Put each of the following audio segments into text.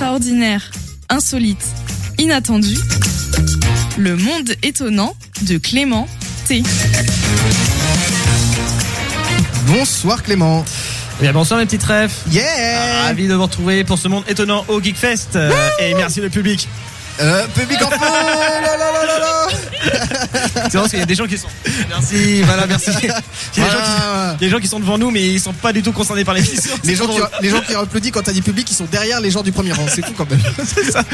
Extraordinaire, insolite, inattendu. Le monde étonnant de Clément T. Bonsoir Clément. Eh bien, bonsoir mes petites refs. Yeah. Ravi de vous retrouver pour ce monde étonnant au Geekfest. Et merci le public. Public en feu. C'est vrai parce qu'il y a des gens qui sont. Merci, voilà, merci. Il y a des gens qui sont devant nous, mais ils sont pas du tout concernés par l'émission. Les gens qui ont applaudi quand t'as dit public, ils sont derrière les gens du premier rang. C'est fou quand même. C'est ça.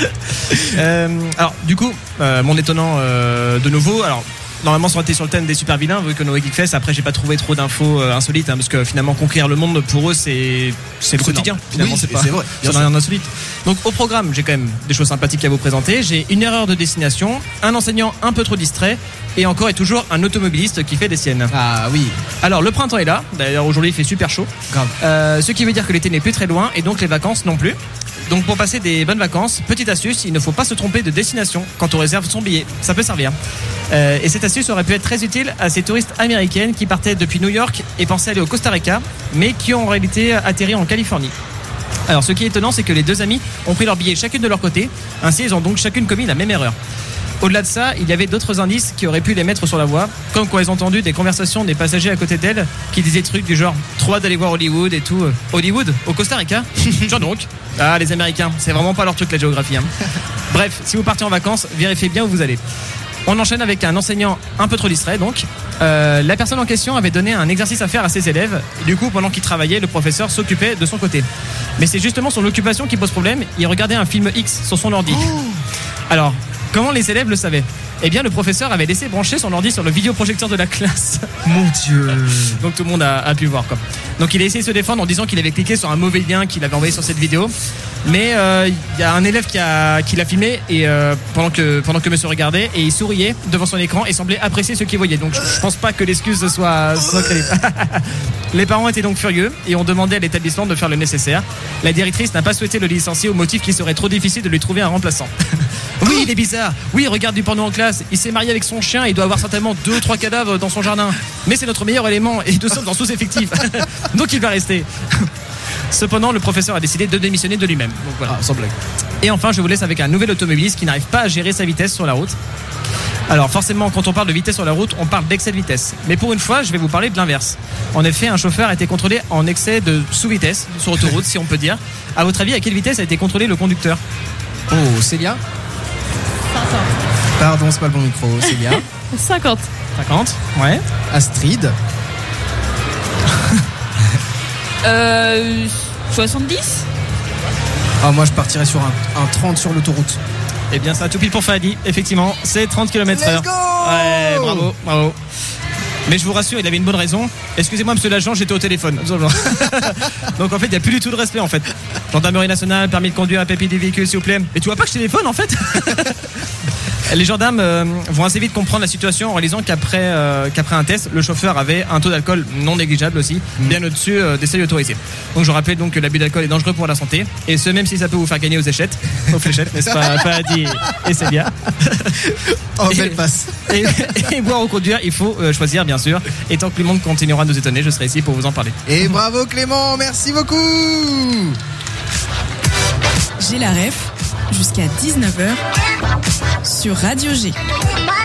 Alors, du coup, monde étonnant de nouveau. Alors. Normalement, ça aurait été sur le thème des super vilains, vu que nos Geekfest. Après, j'ai pas trouvé trop d'infos insolites, parce que finalement, conquérir le monde pour eux, c'est le quotidien. Finalement, oui, c'est pas. C'est vrai. Ça n'a rien d'insolite. Donc, au programme, j'ai quand même des choses sympathiques à vous présenter. J'ai une erreur de destination, un enseignant un peu trop distrait, et encore et toujours un automobiliste qui fait des siennes. Ah oui. Alors, le printemps est là. D'ailleurs, aujourd'hui, il fait super chaud. Grave. Ce qui veut dire que l'été n'est plus très loin, et donc les vacances non plus. Donc pour passer des bonnes vacances, petite astuce, il ne faut pas se tromper de destination quand on réserve son billet. Ça peut servir. Et cette astuce aurait pu être très utile à ces touristes américaines qui partaient depuis New York et pensaient aller au Costa Rica, mais qui ont en réalité atterri en Californie. Alors ce qui est étonnant, c'est que les deux amis ont pris leur billet chacune de leur côté. Ainsi, ils ont donc chacune commis la même erreur. Au-delà de ça, il y avait d'autres indices qui auraient pu les mettre sur la voie, comme quand ils ont entendu des conversations des passagers à côté d'elles qui disaient des trucs du genre trop hâte d'aller voir Hollywood et tout. Hollywood au Costa Rica. Genre donc. Ah, les Américains, c'est vraiment pas leur truc la géographie. Bref, si vous partez en vacances, vérifiez bien où vous allez. On enchaîne avec un enseignant un peu trop distrait donc. La personne en question avait donné un exercice à faire à ses élèves. Et du coup, pendant qu'il travaillait, le professeur s'occupait de son côté. Mais c'est justement son occupation qui pose problème. Il regardait un film X sur son ordi. Alors, comment les élèves le savaient ? Eh bien, le professeur avait laissé brancher son ordi sur le vidéoprojecteur de la classe. Mon Dieu. Donc tout le monde a pu voir quoi. Donc il a essayé de se défendre en disant qu'il avait cliqué sur un mauvais lien qu'il avait envoyé sur cette vidéo. Mais il y a un élève qui l'a filmé et pendant que monsieur regardait et il souriait devant son écran et semblait apprécier ce qu'il voyait. Donc je pense pas que l'excuse soit crédible. Les parents étaient donc furieux et ont demandé à l'établissement de faire le nécessaire. La directrice n'a pas souhaité le licencier au motif qu'il serait trop difficile de lui trouver un remplaçant. Oui, il est bizarre. Oui, il regarde du porno en classe. Il s'est marié avec son chien. Il doit avoir certainement 2-3 cadavres dans son jardin. Mais c'est notre meilleur élément et nous sommes en sous-effectif. Donc il va rester. Cependant, le professeur a décidé de démissionner de lui-même. Donc voilà, sans blague. Et enfin, je vous laisse avec un nouvel automobiliste qui n'arrive pas à gérer sa vitesse sur la route. Alors forcément, quand on parle de vitesse sur la route, on parle d'excès de vitesse. Mais pour une fois, je vais vous parler de l'inverse. En effet, un chauffeur a été contrôlé en excès de sous-vitesse sur autoroute, si on peut dire. À votre avis, à quelle vitesse a été contrôlé le conducteur ? Oh, Célia. 50. Pardon, c'est pas le bon micro. Célia. 50. 50 ? Ouais. Astrid. 70. Ah, moi je partirais sur un 30 sur l'autoroute. Eh bien, ça a tout pile pour Fadi. Effectivement, c'est 30 km/h. Let's go. Ouais, bravo. Mais je vous rassure, il avait une bonne raison. Excusez-moi, monsieur l'agent, j'étais au téléphone. Donc en fait, il n'y a plus du tout de respect en fait. Gendarmerie nationale, permis de conduire, papier des véhicules, s'il vous plaît. Et tu vois pas que je téléphone en fait. Les gendarmes vont assez vite comprendre la situation en réalisant qu'après un test, le chauffeur avait un taux d'alcool non négligeable aussi, bien au-dessus des seuils autorisés. Donc je rappelle donc que l'abus d'alcool est dangereux pour la santé, et ce même si ça peut vous faire gagner aux échettes, n'est-ce pas dit et c'est bien. Oh, belle passe. Et boire ou conduire, il faut choisir bien sûr. Et tant que le monde continuera de nous étonner, je serai ici pour vous en parler. Et bravo Clément, merci beaucoup. J'ai la ref jusqu'à 19h sur Radio G.